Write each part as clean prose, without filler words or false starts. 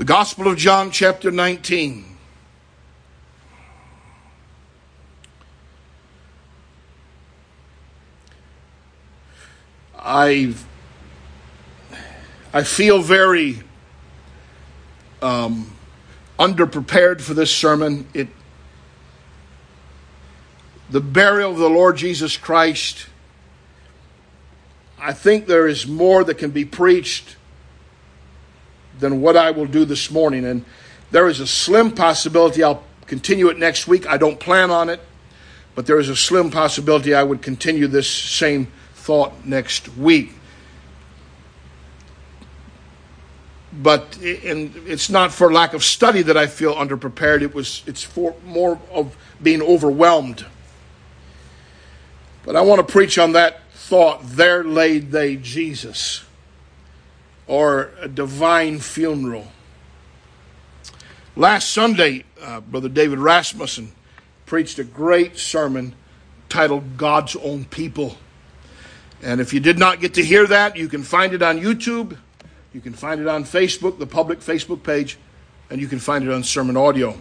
The Gospel of John, chapter 19. I feel very underprepared for this sermon. The burial of the Lord Jesus Christ, I think there is more that can be preached than what I will do this morning. And there is a slim possibility I'll continue it next week. I don't plan on it, but there is a slim possibility I would continue this same thought next week. But it's not for lack of study that I feel underprepared. It's for more of being overwhelmed. But I want to preach on that thought, there laid they Jesus, or a divine funeral. Last Sunday, Brother David Rasmussen preached a great sermon titled God's Own People. And if you did not get to hear that, you can find it on YouTube. You can find it on Facebook, the public Facebook page, and you can find it on Sermon Audio.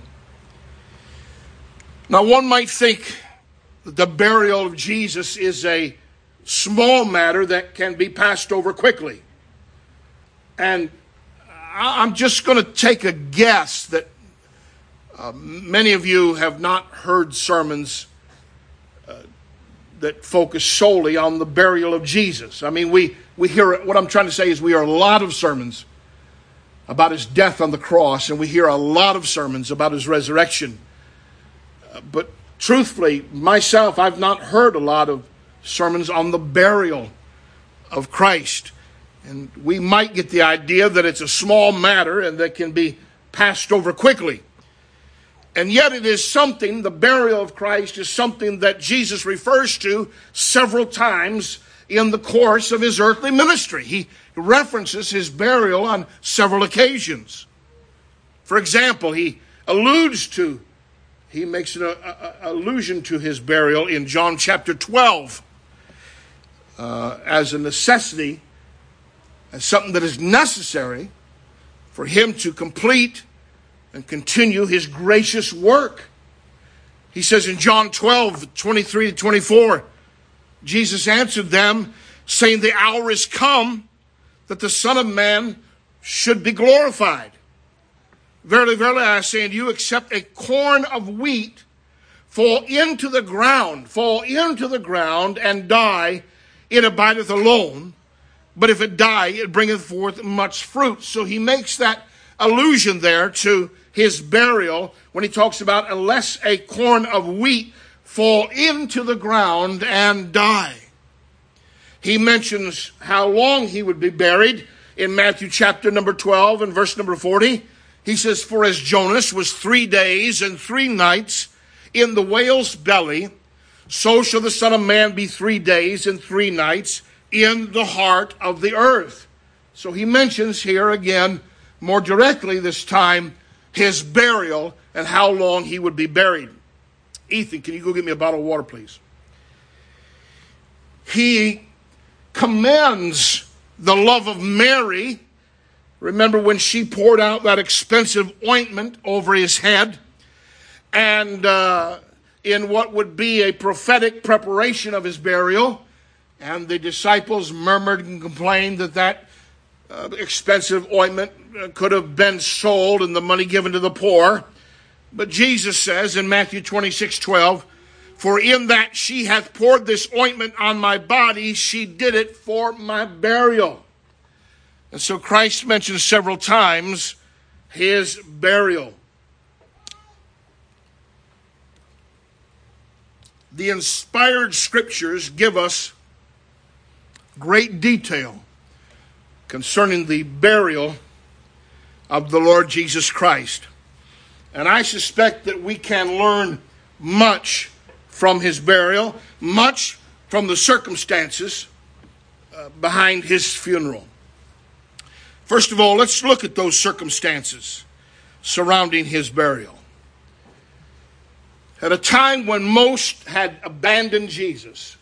Now, one might think that the burial of Jesus is a small matter that can be passed over quickly. And I'm just going to take a guess that many of you have not heard sermons that focus solely on the burial of Jesus. I mean, we hear, what I'm trying to say is we hear a lot of sermons about his death on the cross, and we hear a lot of sermons about his resurrection. But truthfully, myself, I've not heard a lot of sermons on the burial of Christ. And we might get the idea that it's a small matter and that can be passed over quickly. And yet it is something, the burial of Christ is something that Jesus refers to several times in the course of his earthly ministry. He references his burial on several occasions. For example, he makes an allusion to his burial in John chapter 12 as a necessity, as something that is necessary for him to complete and continue his gracious work. He says in John 12, 23 to 24, Jesus answered them, saying, the hour is come that the Son of Man should be glorified. Verily, verily, I say unto you, except a corn of wheat fall into the ground and die, it abideth alone. But if it die, it bringeth forth much fruit. So he makes that allusion there to his burial when he talks about unless a corn of wheat fall into the ground and die. He mentions how long he would be buried in Matthew chapter number 12 and verse number 40. He says, for as Jonas was 3 days and 3 nights in the whale's belly, so shall the Son of Man be 3 days and 3 nights in the heart of the earth. So he mentions here again, more directly this time, his burial and how long he would be buried. Ethan, can you go get me a bottle of water, please? He commends the love of Mary. Remember when she poured out that expensive ointment over his head, and in what would be a prophetic preparation of his burial, and the disciples murmured and complained that expensive ointment could have been sold and the money given to the poor. But Jesus says in Matthew 26:12, for in that she hath poured this ointment on my body, she did it for my burial. And so Christ mentions several times his burial. The inspired scriptures give us great detail concerning the burial of the Lord Jesus Christ. And I suspect that we can learn much from his burial, much from the circumstances behind his funeral. First of all, let's look at those circumstances surrounding his burial. At a time when most had abandoned Jesus.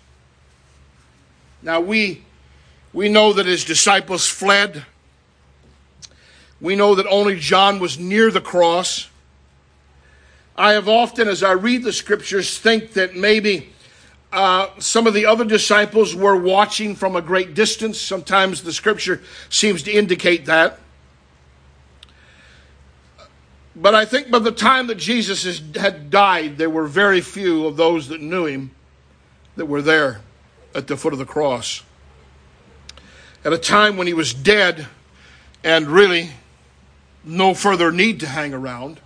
Now we know that his disciples fled. We know that only John was near the cross. I have often, as I read the scriptures, think that maybe some of the other disciples were watching from a great distance. Sometimes the scripture seems to indicate that. But I think by the time that Jesus had died, there were very few of those that knew him that were there at the foot of the cross. At a time when he was dead and really no further need to hang around,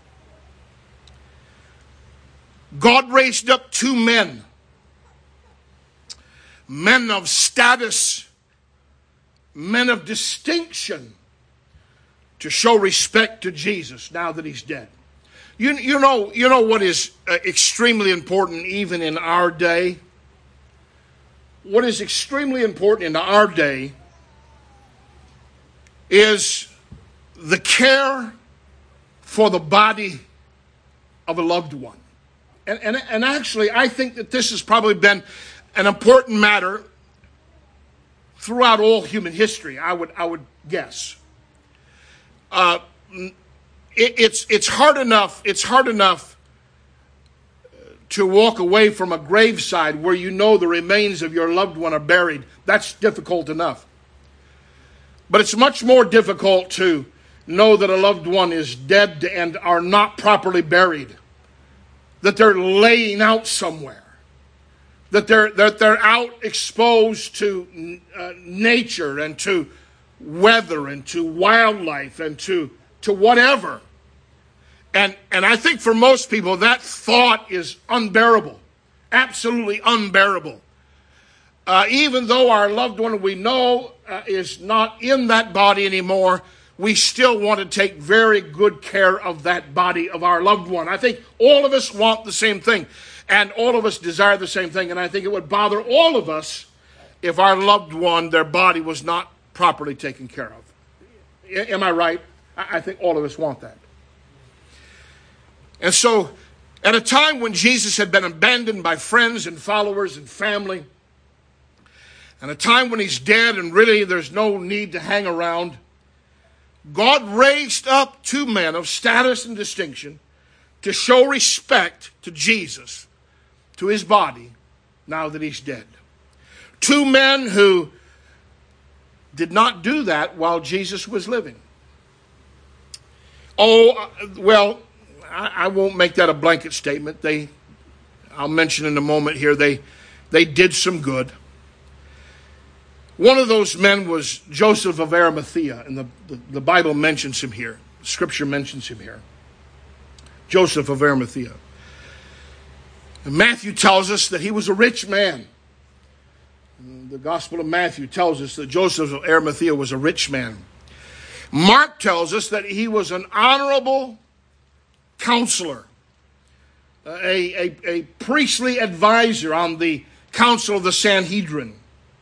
God raised up two men of status, men of distinction, to show respect to Jesus now that he's dead. You know what is extremely important even in our day? What is extremely important in our day is the care for the body of a loved one. And actually, I think that this has probably been an important matter throughout all human history, I would guess. It's hard enough to walk away from a graveside where you know the remains of your loved one are buried. That's difficult enough. But it's much more difficult to know that a loved one is dead and are not properly buried, that they're laying out somewhere, that they're out exposed to nature and to weather and to wildlife and to whatever. And I think for most people that thought is unbearable, absolutely unbearable. Even though our loved one we know is not in that body anymore, we still want to take very good care of that body of our loved one. I think all of us want the same thing, and all of us desire the same thing, and I think it would bother all of us if our loved one, their body, was not properly taken care of. Am I right? I think all of us want that. And so, at a time when Jesus had been abandoned by friends and followers and family, and a time when he's dead and really there's no need to hang around, God raised up two men of status and distinction to show respect to Jesus, to his body, now that he's dead. Two men who did not do that while Jesus was living. I won't make that a blanket statement. I'll mention in a moment here, they did some good. One of those men was Joseph of Arimathea, and the Bible mentions him here. Scripture mentions him here. Joseph of Arimathea. And Matthew tells us that he was a rich man. The Gospel of Matthew tells us that Joseph of Arimathea was a rich man. Mark tells us that he was an honorable counselor, a priestly advisor on the council of the Sanhedrin.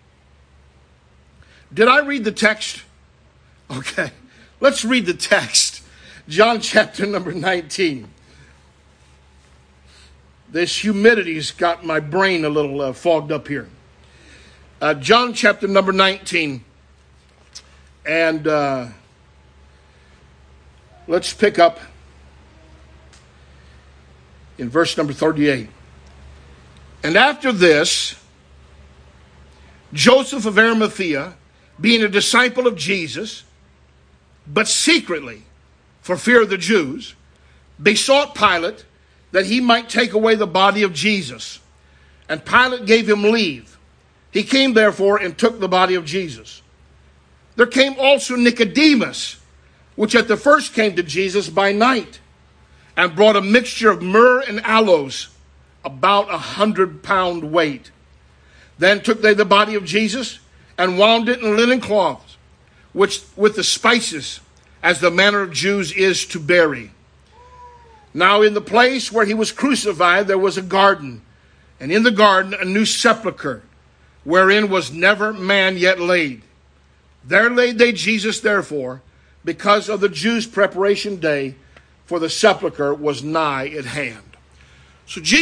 Did I read the text? Okay, let's read the text. John chapter number 19. This humidity's got my brain a little fogged up here. John chapter number 19. And let's pick up in verse number 38. And after this, Joseph of Arimathea, being a disciple of Jesus, but secretly, for fear of the Jews, besought Pilate that he might take away the body of Jesus. And Pilate gave him leave. He came therefore and took the body of Jesus. There came also Nicodemus, which at the first came to Jesus by night, and brought a mixture of myrrh and aloes, about 100-pound weight. Then took they the body of Jesus, and wound it in linen cloths, which with the spices, as the manner of Jews is to bury. Now in the place where he was crucified there was a garden, and in the garden a new sepulchre, wherein was never man yet laid. There laid they Jesus therefore, because of the Jews' preparation day, for the sepulchre was nigh at hand.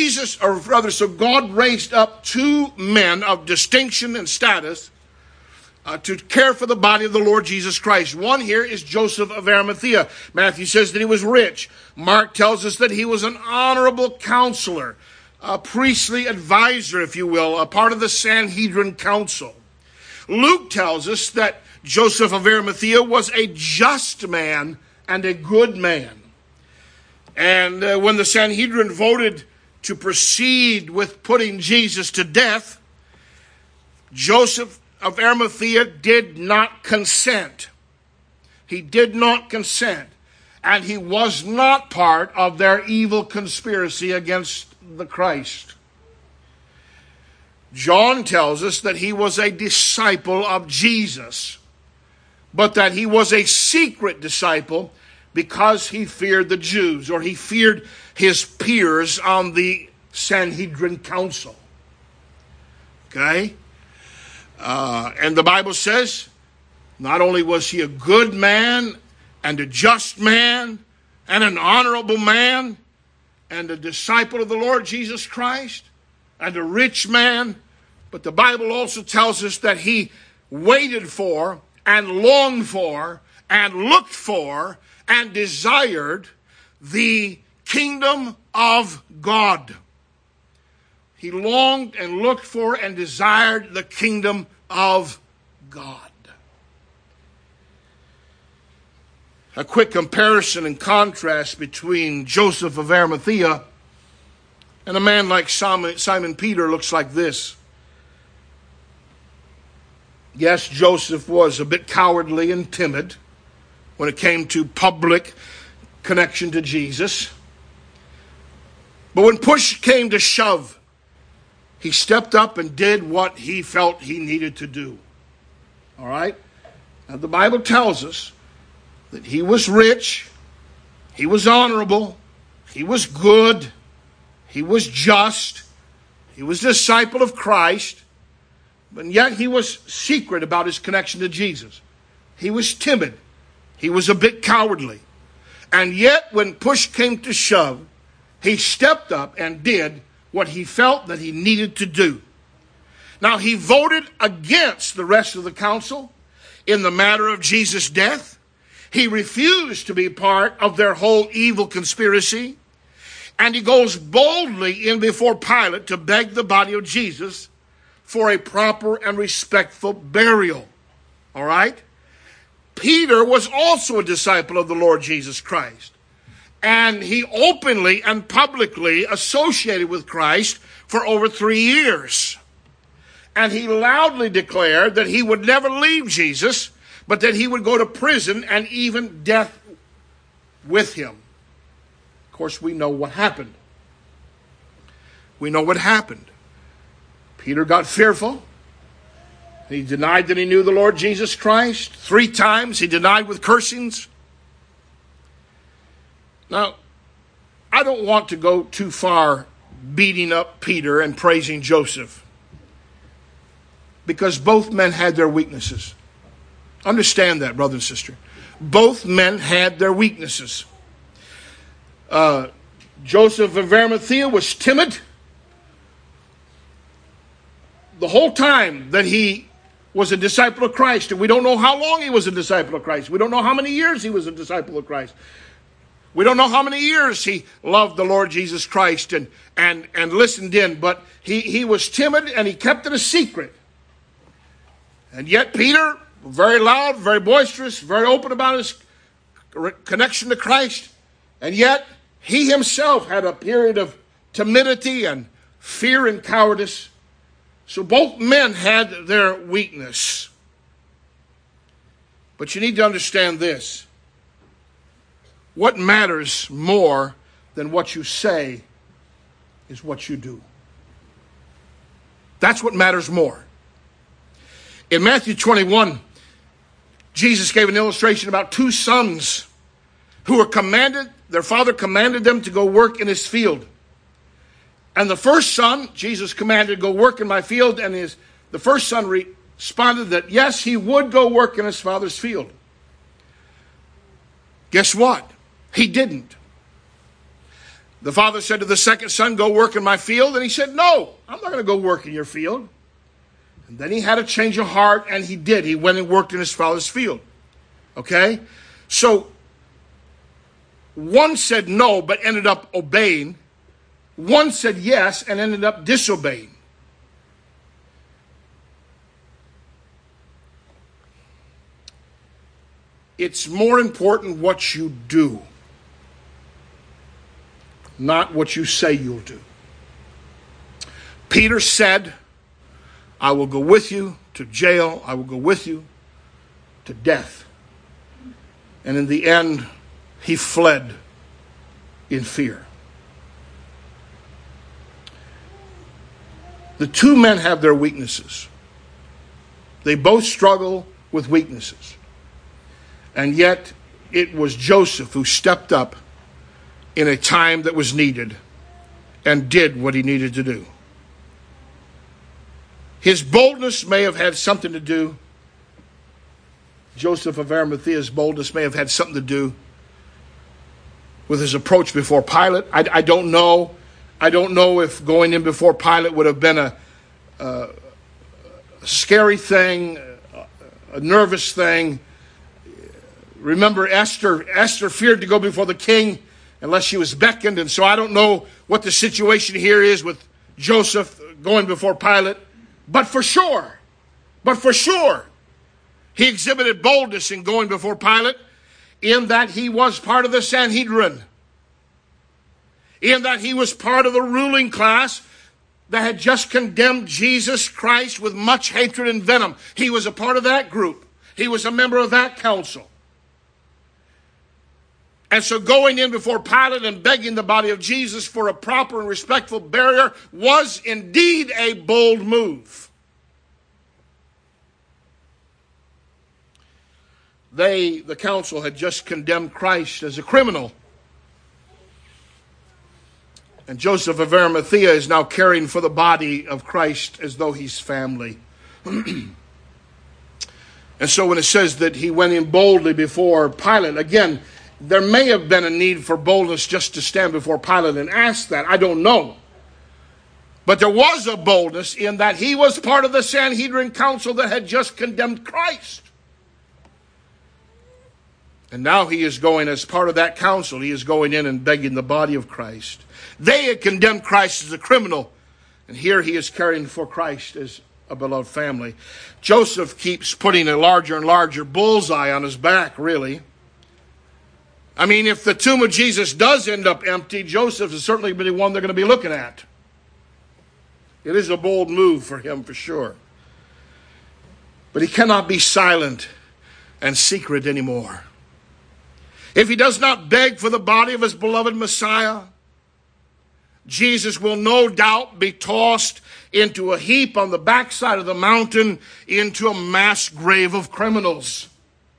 So God raised up two men of distinction and status to care for the body of the Lord Jesus Christ. One here is Joseph of Arimathea. Matthew says that he was rich. Mark tells us that he was an honorable counselor, a priestly advisor, if you will, a part of the Sanhedrin council. Luke tells us that Joseph of Arimathea was a just man and a good man. And when the Sanhedrin voted to proceed with putting Jesus to death, Joseph of Arimathea did not consent. He did not consent. And he was not part of their evil conspiracy against the Christ. John tells us that he was a disciple of Jesus, but that he was a secret disciple because he feared the Jews, or he feared his peers on the Sanhedrin council. Okay? And the Bible says, not only was he a good man and a just man and an honorable man and a disciple of the Lord Jesus Christ and a rich man, but the Bible also tells us that he waited for and longed for and looked for and desired the kingdom of God. He longed and looked for and desired the kingdom of God. A quick comparison and contrast between Joseph of Arimathea and a man like Simon Peter looks like this. Yes, Joseph was a bit cowardly and timid when it came to public connection to Jesus. But when push came to shove, he stepped up and did what he felt he needed to do. All right? Now, the Bible tells us that he was rich, he was honorable, he was good, he was just, he was a disciple of Christ, but yet he was secret about his connection to Jesus. He was timid. He was a bit cowardly. And yet, when push came to shove, he stepped up and did what he felt that he needed to do. Now, he voted against the rest of the council in the matter of Jesus' death. He refused to be part of their whole evil conspiracy. And he goes boldly in before Pilate to beg the body of Jesus for a proper and respectful burial. All right? Peter was also a disciple of the Lord Jesus Christ. And he openly and publicly associated with Christ for over 3 years. And he loudly declared that he would never leave Jesus, but that he would go to prison and even death with him. Of course, we know what happened. We know what happened. Peter got fearful. He denied that he knew the Lord Jesus Christ. 3 times he denied with cursings. Now, I don't want to go too far beating up Peter and praising Joseph, because both men had their weaknesses. Understand that, brother and sister. Both men had their weaknesses. Joseph of Arimathea was timid. The whole time that he was a disciple of Christ, and we don't know how long he was a disciple of Christ. We don't know how many years he was a disciple of Christ. We don't know how many years he loved the Lord Jesus Christ and listened in, but he was timid and he kept it a secret. And yet Peter, very loud, very boisterous, very open about his connection to Christ, and yet he himself had a period of timidity and fear and cowardice. So both men had their weakness. But you need to understand this. What matters more than what you say is what you do. That's what matters more. In Matthew 21, Jesus gave an illustration about 2 sons who were commanded, their father commanded them to go work in his field. And the first son, Jesus commanded, go work in my field. And the first son responded that, yes, he would go work in his father's field. Guess what? He didn't. The father said to the second son, go work in my field. And he said, no, I'm not going to go work in your field. And then he had a change of heart, and he did. He went and worked in his father's field. Okay? So, one said no, but ended up obeying. One said yes, and ended up disobeying. It's more important what you do, not what you say you'll do. Peter said, I will go with you to jail. I will go with you to death. And in the end, he fled in fear. The two men have their weaknesses. They both struggle with weaknesses. And yet, it was Joseph who stepped up in a time that was needed and did what he needed to do. His boldness may have had something to do, Joseph of Arimathea's boldness may have had something to do with his approach before Pilate. I don't know. I don't know if going in before Pilate would have been a scary thing, a nervous thing. Remember, Esther feared to go before the king unless she was beckoned. And so I don't know what the situation here is with Joseph going before Pilate. But for sure, he exhibited boldness in going before Pilate, in that he was part of the Sanhedrin, in that he was part of the ruling class that had just condemned Jesus Christ with much hatred and venom. He was a part of that group. He was a member of that council. And so going in before Pilate and begging the body of Jesus for a proper and respectful burial was indeed a bold move. The council, had just condemned Christ as a criminal. And Joseph of Arimathea is now caring for the body of Christ as though he's family. And so when it says that he went in boldly before Pilate, again, there may have been a need for boldness just to stand before Pilate and ask that. I don't know. But there was a boldness in that he was part of the Sanhedrin council that had just condemned Christ. And now he is going as part of that council. He is going in and begging the body of Christ. They had condemned Christ as a criminal. And here he is caring for Christ as a beloved family. Joseph keeps putting a larger and larger bullseye on his back, really. I mean, if the tomb of Jesus does end up empty, Joseph is certainly the one they're going to be looking at. It is a bold move for him, for sure. But he cannot be silent and secret anymore. If he does not beg for the body of his beloved Messiah, Jesus will no doubt be tossed into a heap on the backside of the mountain, into a mass grave of criminals.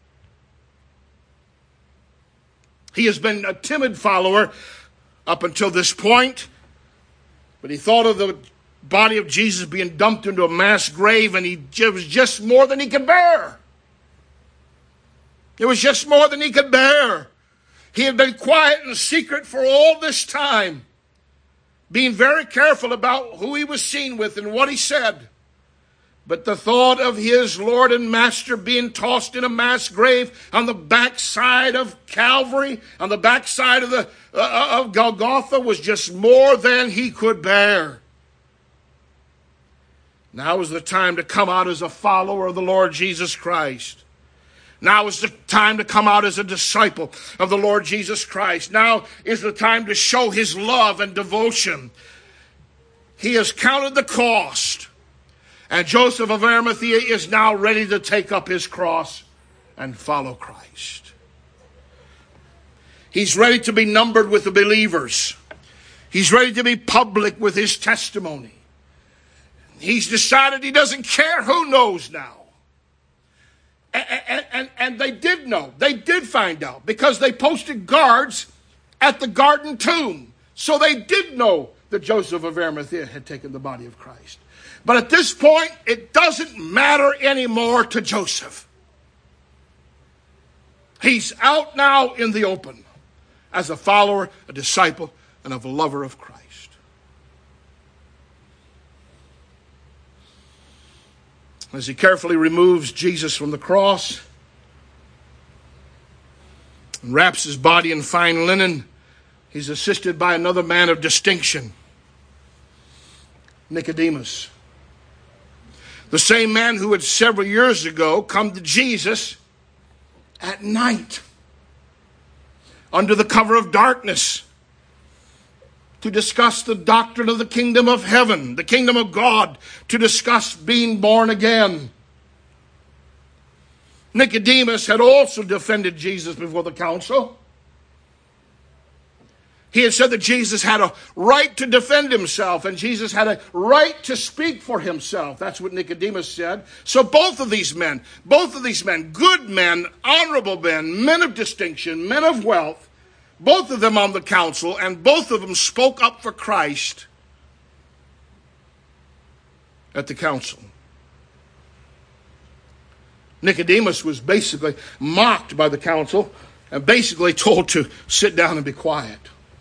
He has been a timid follower up until this point, but he thought of the body of Jesus being dumped into a mass grave, and it was just more than he could bear. It was just more than he could bear. He had been quiet and secret for all this time, being very careful about who he was seen with and what he said. But the thought of his Lord and Master being tossed in a mass grave on the backside of Calvary, on the backside of Golgotha, was just more than he could bear. Now is the time to come out as a follower of the Lord Jesus Christ. Now is the time to come out as a disciple of the Lord Jesus Christ. Now is the time to show his love and devotion. He has counted the cost. And Joseph of Arimathea is now ready to take up his cross and follow Christ. He's ready to be numbered with the believers. He's ready to be public with his testimony. He's decided he doesn't care who knows now. And they did know. They did find out because they posted guards at the garden tomb. So they did know that Joseph of Arimathea had taken the body of Christ. But at this point, it doesn't matter anymore to Joseph. He's out now in the open as a follower, a disciple, and a lover of Christ. As he carefully removes Jesus from the cross and wraps his body in fine linen, he's assisted by another man of distinction, Nicodemus. The same man who had several years ago come to Jesus at night, under the cover of darkness, to discuss the doctrine of the kingdom of heaven, the kingdom of God, to discuss being born again. Nicodemus had also defended Jesus before the council. He had said that Jesus had a right to defend himself, and Jesus had a right to speak for himself. That's what Nicodemus said. So both of these men, good men, honorable men, men of distinction, men of wealth, both of them on the council, and both of them spoke up for Christ at the council. Nicodemus was basically mocked by the council and basically told to sit down and be quiet.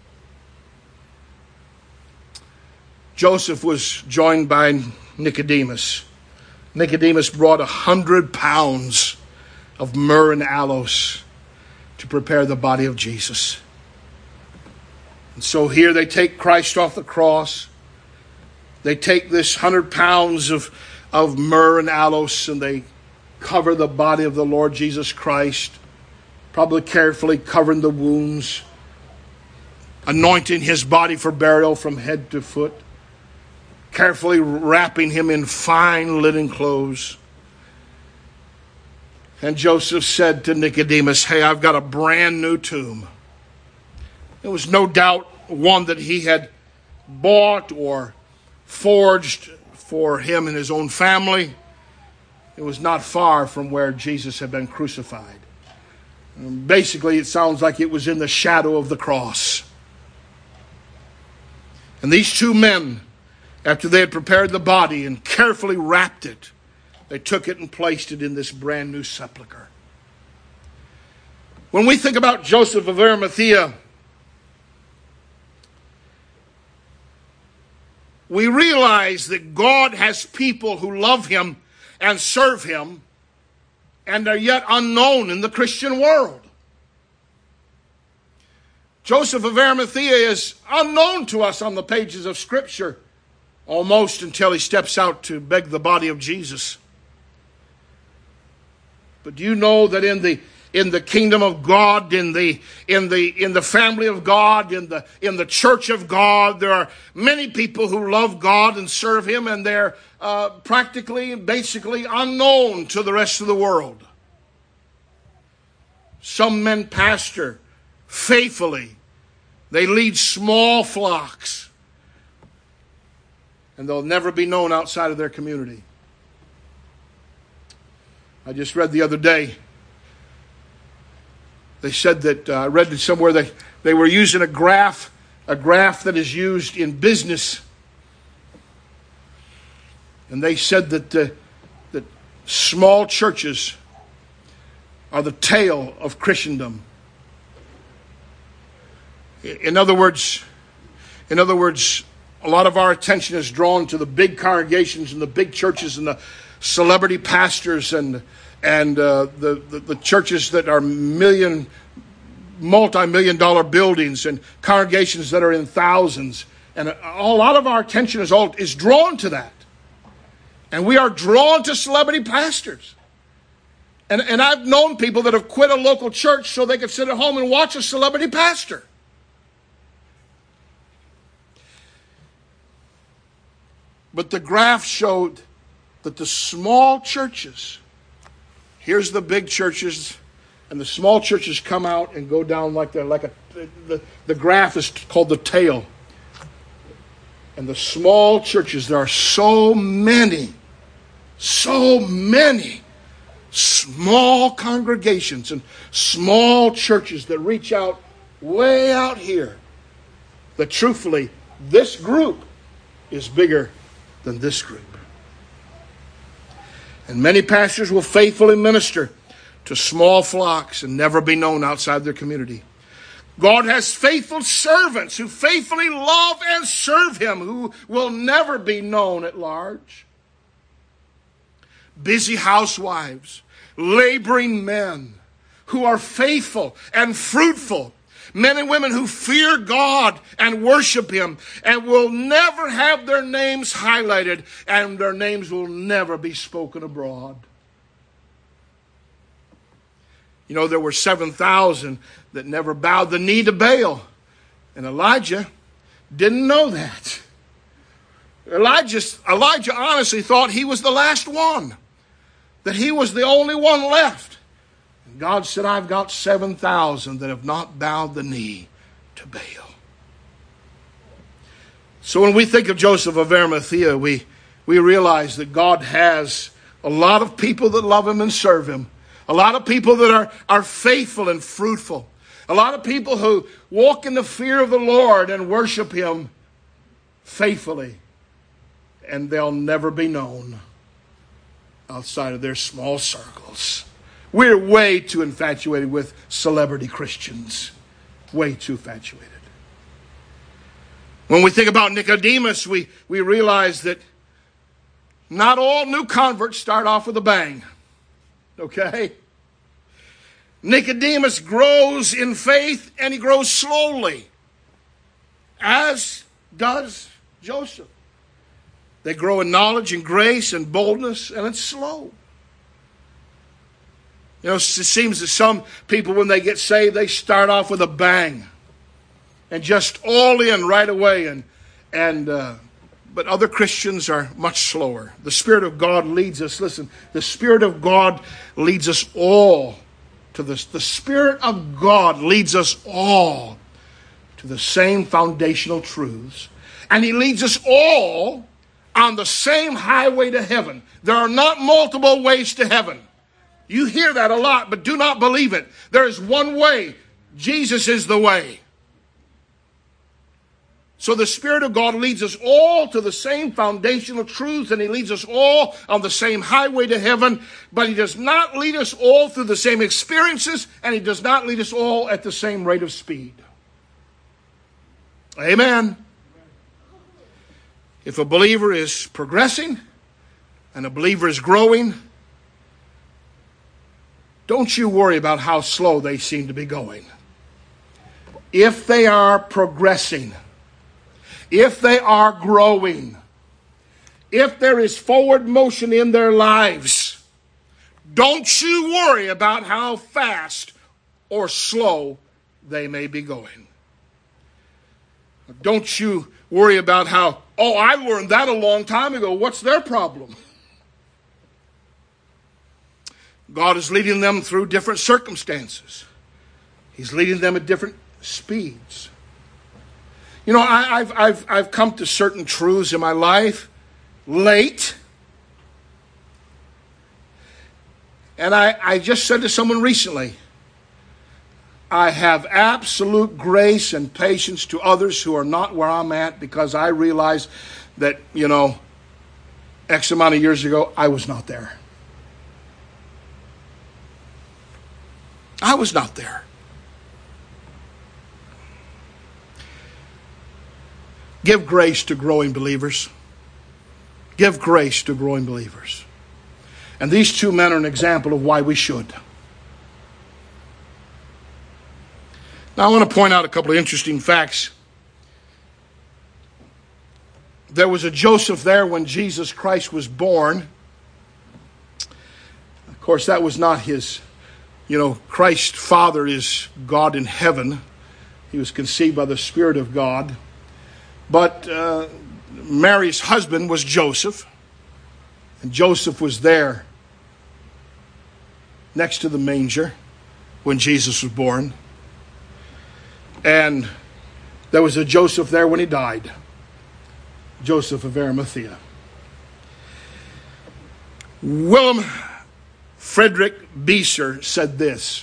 Joseph was joined by Nicodemus. Nicodemus brought 100 pounds of myrrh and aloes to prepare the body of Jesus. And so here they take Christ off the cross. They take this 100 pounds of myrrh and aloes and they cover the body of the Lord Jesus Christ, probably carefully covering the wounds, anointing his body for burial from head to foot, carefully wrapping him in fine linen clothes. And Joseph said to Nicodemus, "Hey, I've got a brand new tomb." It was no doubt one that he had bought or forged for him and his own family. It was not far from where Jesus had been crucified. Basically, it sounds like it was in the shadow of the cross. And these two men, after they had prepared the body and carefully wrapped it, they took it and placed it in this brand new sepulcher. When we think about Joseph of Arimathea, we realize that God has people who love him and serve him and are yet unknown in the Christian world. Joseph of Arimathea is unknown to us on the pages of Scripture, almost until he steps out to beg the body of Jesus. But do you know that in the kingdom of God, in the family of God, in the church of God, there are many people who love God and serve him, and they're practically and basically unknown to the rest of the world. Some men pastor faithfully. They lead small flocks, and they'll never be known outside of their community. I just read the other day, they said that, I read it somewhere, they were using a graph that is used in business. And they said that small churches are the tail of Christendom. In other words, a lot of our attention is drawn to the big congregations and the big churches and the celebrity pastors and the churches that are multi-million dollar buildings and congregations that are in thousands. And a lot of our attention is drawn to that. And we are drawn to celebrity pastors. And I've known people that have quit a local church so they could sit at home and watch a celebrity pastor. But the graph showed that the small churches, here's the big churches, and the small churches come out and go down the graph is called the tail. And the small churches, there are so many small congregations and small churches that reach out way out here, that truthfully, this group is bigger than this group. And many pastors will faithfully minister to small flocks and never be known outside their community. God has faithful servants who faithfully love and serve him, who will never be known at large. busy housewives, laboring men who are faithful and fruitful, men and women who fear God and worship Him and will never have their names highlighted, and their names will never be spoken abroad. You know, there were 7,000 that never bowed the knee to Baal. And Elijah didn't know that. Elijah honestly thought he was the last one, that he was the only one left. And God said, I've got 7,000 that have not bowed the knee to Baal. So when we think of Joseph of Arimathea, we realize that God has a lot of people that love Him and serve Him. A lot of people that are faithful and fruitful. A lot of people who walk in the fear of the Lord and worship Him faithfully. And they'll never be known outside of their small circles. We're way too infatuated with celebrity Christians. Way too infatuated. When we think about Nicodemus, we realize that not all new converts start off with a bang. Okay? Nicodemus grows in faith, and he grows slowly, as does Joseph. They grow in knowledge and grace and boldness, and it's slow. You know, it seems that some people, when they get saved, they start off with a bang and just all in right away. But other Christians are much slower. The Spirit of God leads us. Listen, the Spirit of God leads us all to this. The Spirit of God leads us all to the same foundational truths. And He leads us all on the same highway to heaven. There are not multiple ways to heaven. You hear that a lot, but do not believe it. There is one way. Jesus is the way. So the Spirit of God leads us all to the same foundational truths, and He leads us all on the same highway to heaven, but He does not lead us all through the same experiences, and He does not lead us all at the same rate of speed. Amen. If a believer is progressing and a believer is growing, don't you worry about how slow they seem to be going. If they are progressing, if they are growing, if there is forward motion in their lives, don't you worry about how fast or slow they may be going. Don't you worry about how, I learned that a long time ago. What's their problem? God is leading them through different circumstances. He's leading them at different speeds. You know, I've come to certain truths in my life late. And I just said to someone recently, I have absolute grace and patience to others who are not where I'm at, because I realize that, X amount of years ago, I was not there. I was not there. Give grace to growing believers. Give grace to growing believers. And these two men are an example of why we should. Now I want to point out a couple of interesting facts. There was a Joseph there when Jesus Christ was born. Of course, that was not his, Christ's Father is God in heaven. He was conceived by the Spirit of God. But Mary's husband was Joseph. And Joseph was there next to the manger when Jesus was born. And there was a Joseph there when he died. Joseph of Arimathea. Willem Frederick Beeser said this: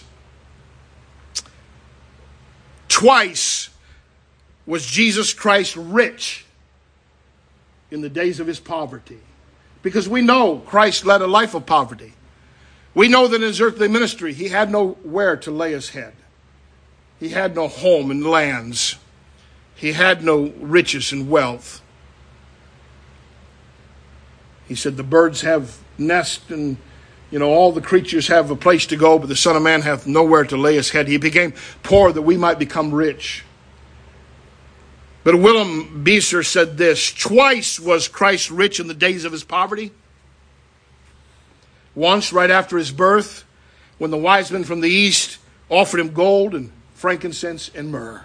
twice was Jesus Christ rich in the days of his poverty. Because we know Christ led a life of poverty. We know that in his earthly ministry, he had nowhere to lay his head. He had no home and lands. He had no riches and wealth. He said, the birds have nest, and all the creatures have a place to go, but the Son of Man hath nowhere to lay his head. He became poor that we might become rich. But Willem Beeser said this: twice was Christ rich in the days of his poverty. Once, right after his birth, when the wise men from the east offered him gold and frankincense and myrrh.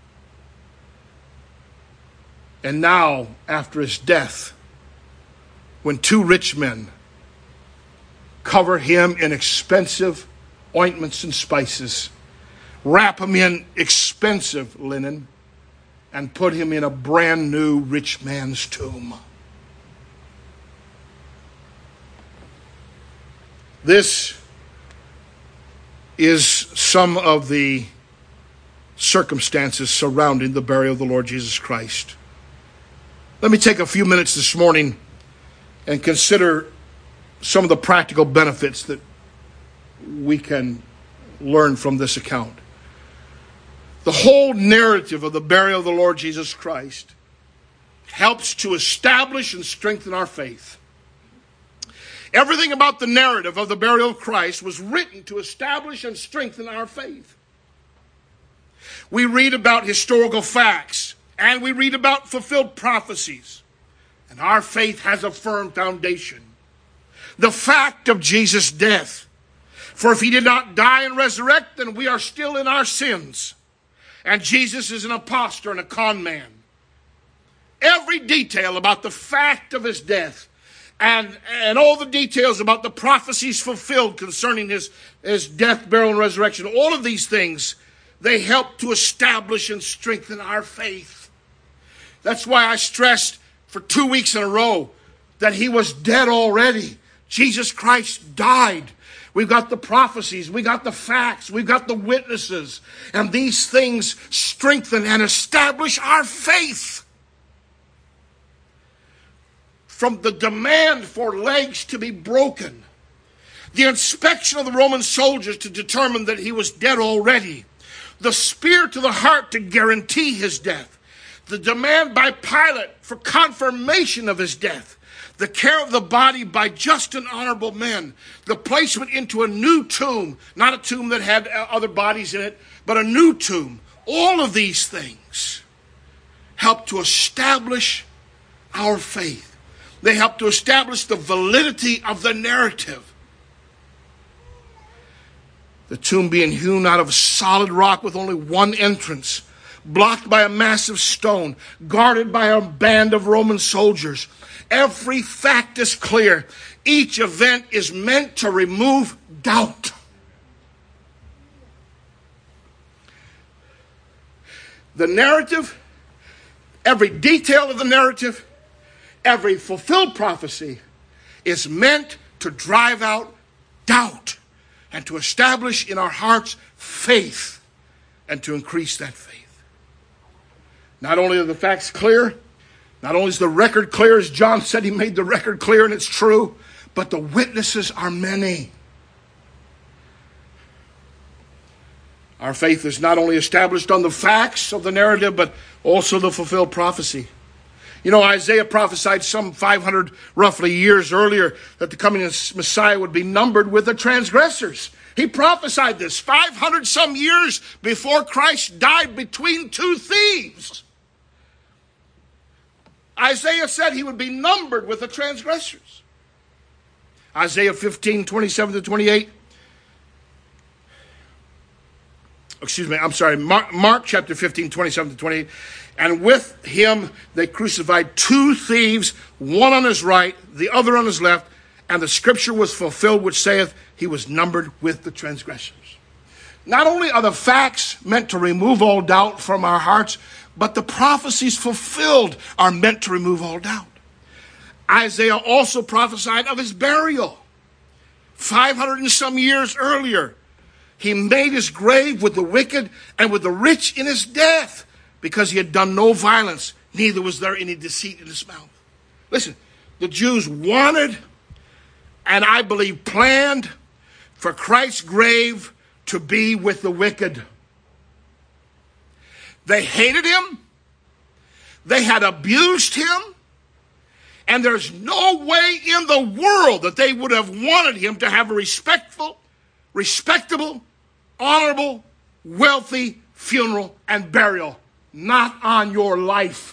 And now, after his death, when two rich men cover him in expensive ointments and spices, wrap him in expensive linen, and put him in a brand new rich man's tomb. This is some of the circumstances surrounding the burial of the Lord Jesus Christ. Let me take a few minutes this morning and consider some of the practical benefits that we can learn from this account. The whole narrative of the burial of the Lord Jesus Christ helps to establish and strengthen our faith. Everything about the narrative of the burial of Christ was written to establish and strengthen our faith. We read about historical facts, and we read about fulfilled prophecies, and our faith has a firm foundation. The fact of Jesus' death. For if he did not die and resurrect, then we are still in our sins. And Jesus is an impostor and a con man. Every detail about the fact of his death and all the details about the prophecies fulfilled concerning his death, burial, and resurrection, all of these things, they help to establish and strengthen our faith. That's why I stressed for 2 weeks in a row that he was dead already. Jesus Christ died. We've got the prophecies, we got the facts, we've got the witnesses, and these things strengthen and establish our faith. From the demand for legs to be broken, the inspection of the Roman soldiers to determine that he was dead already, the spear to the heart to guarantee his death, the demand by Pilate for confirmation of his death, the care of the body by just and honorable men, the placement into a new tomb, not a tomb that had other bodies in it, but a new tomb. All of these things help to establish our faith. They help to establish the validity of the narrative. The tomb being hewn out of solid rock with only one entrance, blocked by a massive stone, guarded by a band of Roman soldiers. Every fact is clear. Each event is meant to remove doubt. The narrative, every detail of the narrative, every fulfilled prophecy is meant to drive out doubt and to establish in our hearts faith and to increase that faith. Not only are the facts clear, not only is the record clear, as John said, he made the record clear and it's true, but the witnesses are many. Our faith is not only established on the facts of the narrative, but also the fulfilled prophecy. Isaiah prophesied some 500 roughly years earlier that the coming Messiah would be numbered with the transgressors. He prophesied this 500 some years before Christ died between two thieves. Isaiah said he would be numbered with the transgressors. Isaiah 15, 27 to 28. Mark chapter 15, 27 to 28. And with him they crucified two thieves, one on his right, the other on his left. And the scripture was fulfilled, which saith, he was numbered with the transgressors. Not only are the facts meant to remove all doubt from our hearts, but the prophecies fulfilled are meant to remove all doubt. Isaiah also prophesied of his burial. 500 and some years earlier, he made his grave with the wicked and with the rich in his death, because he had done no violence, neither was there any deceit in his mouth. Listen, the Jews wanted, and I believe planned, for Christ's grave to be with the wicked. They hated him. They had abused him. And there's no way in the world that they would have wanted him to have a respectable, honorable, wealthy funeral and burial. Not on your life.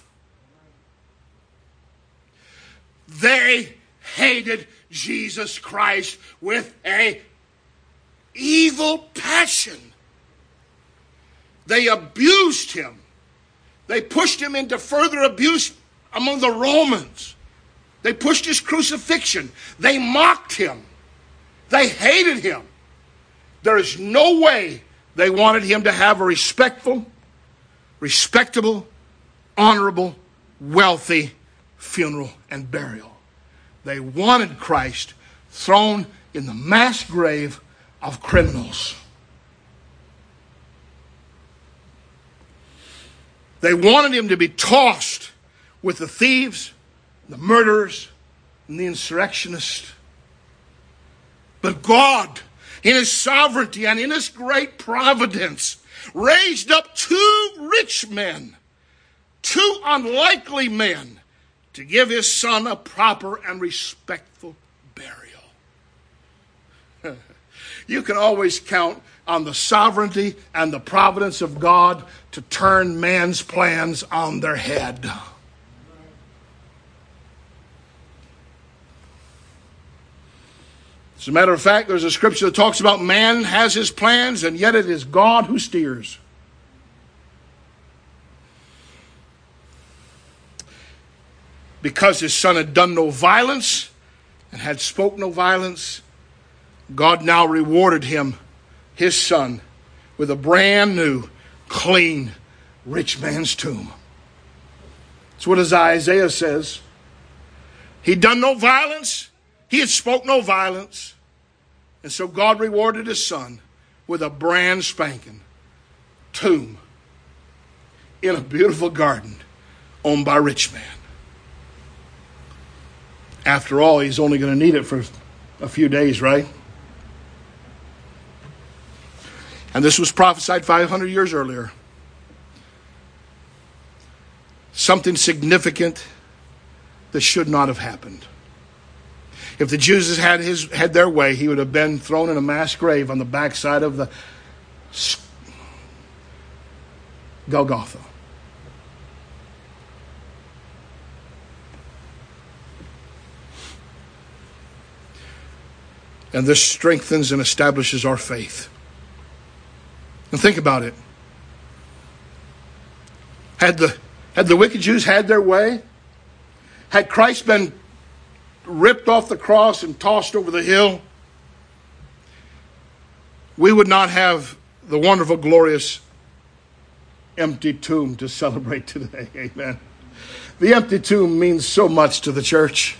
They hated Jesus Christ with an evil passion. They abused him. They pushed him into further abuse among the Romans. They pushed his crucifixion. They mocked him. They hated him. There is no way they wanted him to have a respectable, honorable, wealthy funeral and burial. They wanted Christ thrown in the mass grave of criminals. They wanted him to be tossed with the thieves, the murderers, and the insurrectionists. But God, in his sovereignty and in his great providence, raised up two rich men, two unlikely men, to give his son a proper and respectful burial. You can always count on the sovereignty and the providence of God to turn man's plans on their head. As a matter of fact, there's a scripture that talks about man has his plans, and yet it is God who steers. Because his son had done no violence and had spoke no violence, God now rewarded him, his son, with a brand new, clean, rich man's tomb. That's what Isaiah says. He'd done no violence. He had spoke no violence. And so God rewarded his son with a brand spanking tomb in a beautiful garden owned by a rich man. After all, he's only going to need it for a few days, right? And this was prophesied 500 years earlier. Something significant that should not have happened. If the Jews had their way, he would have been thrown in a mass grave on the backside of the Golgotha. And this strengthens and establishes our faith. And think about it. Had the wicked Jews had their way, had Christ been ripped off the cross and tossed over the hill, we would not have the wonderful, glorious, empty tomb to celebrate today. Amen. The empty tomb means so much to the church.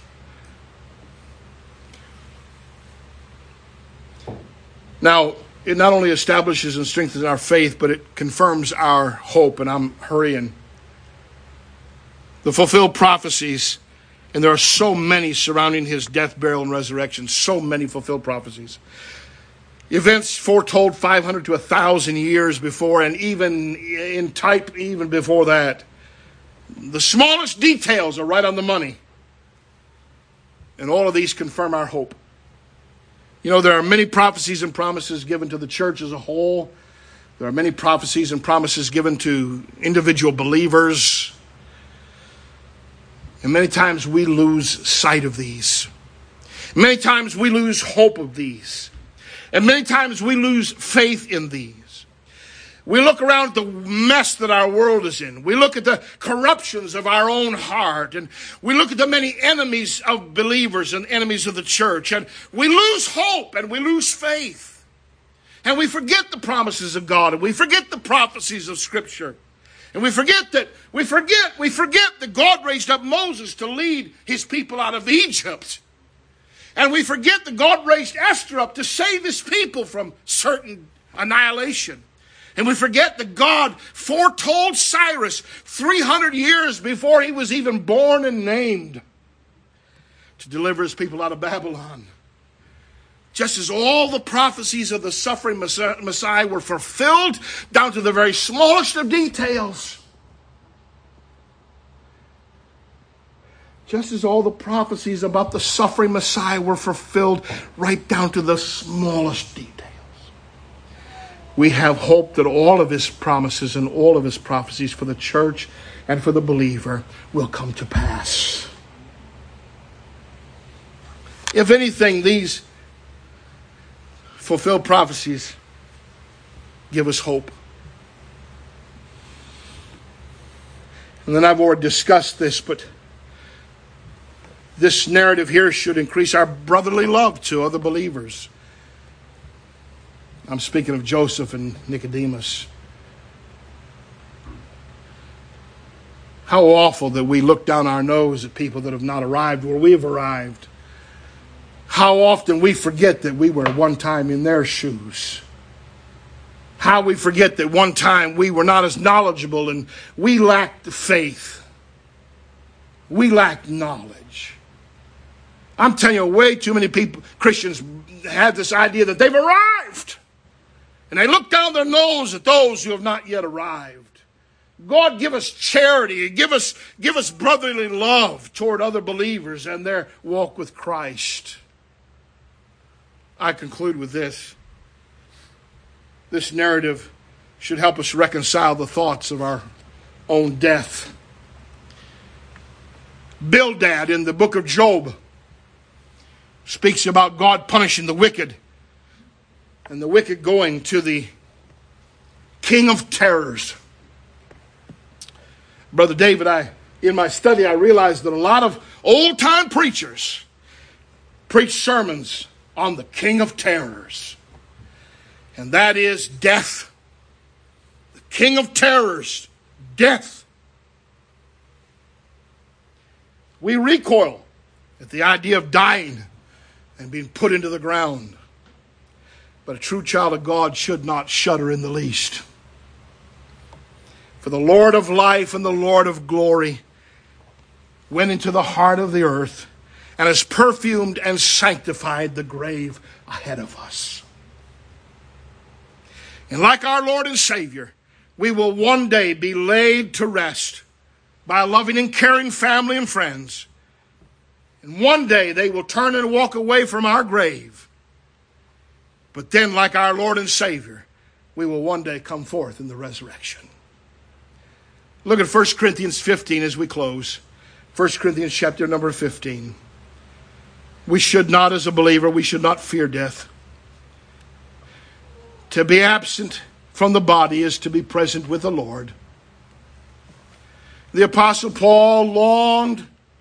Now, it not only establishes and strengthens our faith, but it confirms our hope. And I'm hurrying. The fulfilled prophecies, and there are so many surrounding his death, burial, and resurrection. So many fulfilled prophecies. Events foretold 500 to 1,000 years before, and even in type even before that. The smallest details are right on the money. And all of these confirm our hope. You know, there are many prophecies and promises given to the church as a whole. There are many prophecies and promises given to individual believers. And many times we lose sight of these. Many times we lose hope of these. And many times we lose faith in these. We look around at the mess that our world is in. We look at the corruptions of our own heart. And we look at the many enemies of believers and enemies of the church. And we lose hope and we lose faith. And we forget the promises of God. And we forget the prophecies of Scripture. And we forget that God raised up Moses to lead his people out of Egypt. And we forget that God raised Esther up to save his people from certain annihilation. And we forget that God foretold Cyrus 300 years before he was even born and named to deliver his people out of Babylon. Just as all the prophecies of the suffering Messiah were fulfilled down to the very smallest of details. Just as all the prophecies about the suffering Messiah were fulfilled right down to the smallest details. We have hope that all of his promises and all of his prophecies for the church and for the believer will come to pass. If anything, these fulfilled prophecies give us hope. And then I've already discussed this, but this narrative here should increase our brotherly love to other believers. I'm speaking of Joseph and Nicodemus. How awful that we look down our nose at people that have not arrived where we have arrived. How often we forget that we were one time in their shoes. How we forget that one time we were not as knowledgeable and we lacked faith. We lacked knowledge. I'm telling you, way too many people, Christians, have this idea that they've arrived. And they look down their nose at those who have not yet arrived. God, give us charity. Give us brotherly love toward other believers and their walk with Christ. I conclude with this. This narrative should help us reconcile the thoughts of our own death. Bildad in the book of Job speaks about God punishing the wicked and the wicked going to the king of terrors. Brother David, in my study, I realized that a lot of old-time preachers preach sermons on the king of terrors. And that is death. The king of terrors, death. We recoil at the idea of dying and being put into the ground. But a true child of God should not shudder in the least. For the Lord of life and the Lord of glory went into the heart of the earth and has perfumed and sanctified the grave ahead of us. And like our Lord and Savior, we will one day be laid to rest by a loving and caring family and friends. And one day they will turn and walk away from our grave. But then, like our Lord and Savior, we will one day come forth in the resurrection. Look at 1 Corinthians 15 as we close. 1 Corinthians chapter number 15. We should not, as a believer, we should not fear death. To be absent from the body is to be present with the Lord. The Apostle Paul longed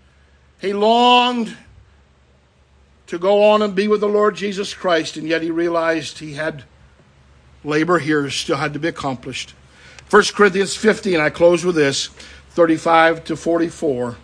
to go on and be with the Lord Jesus Christ, and yet he realized he had labor here still had to be accomplished. 1 Corinthians 15, I close with this, 35 to 44.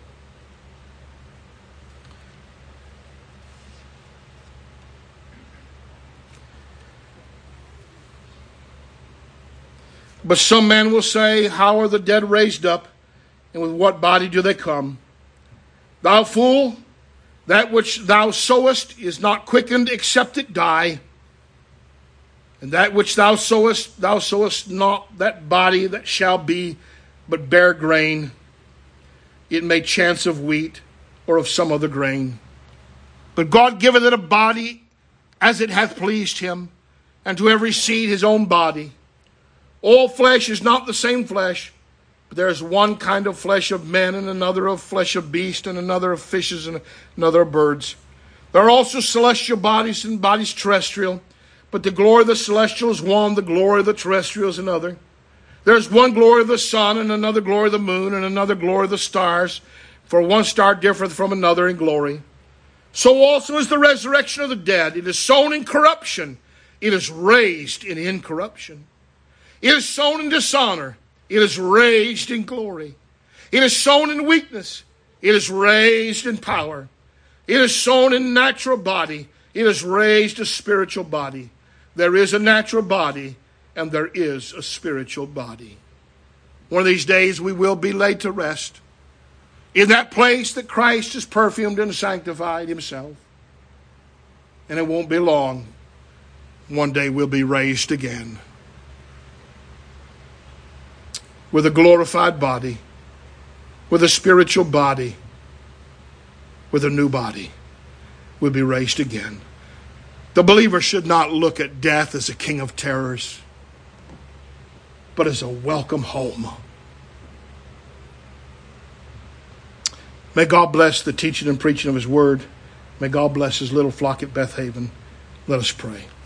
But some men will say, how are the dead raised up, and with what body do they come? Thou fool, that which thou sowest is not quickened except it die. And that which thou sowest not that body that shall be, but bare grain. It may chance of wheat or of some other grain. But God giveth it a body as it hath pleased him, and to every seed his own body. All flesh is not the same flesh, but there is one kind of flesh of men, and another of flesh of beasts, and another of fishes, and another of birds. There are also celestial bodies and bodies terrestrial, but the glory of the celestial is one, the glory of the terrestrial is another. There is one glory of the sun, and another glory of the moon, and another glory of the stars, for one star differeth from another in glory. So also is the resurrection of the dead. It is sown in corruption, it is raised in incorruption. It is sown in dishonor, it is raised in glory. It is sown in weakness, it is raised in power. It is sown in natural body, it is raised a spiritual body. There is a natural body, and there is a spiritual body. One of these days we will be laid to rest in that place that Christ has perfumed and sanctified himself. And it won't be long. One day we'll be raised again with a glorified body, with a spiritual body, with a new body will be raised again. The believer should not look at death as a king of terrors, but as a welcome home. May God bless the teaching and preaching of His word. May God bless His little flock at Beth Haven. Let us pray.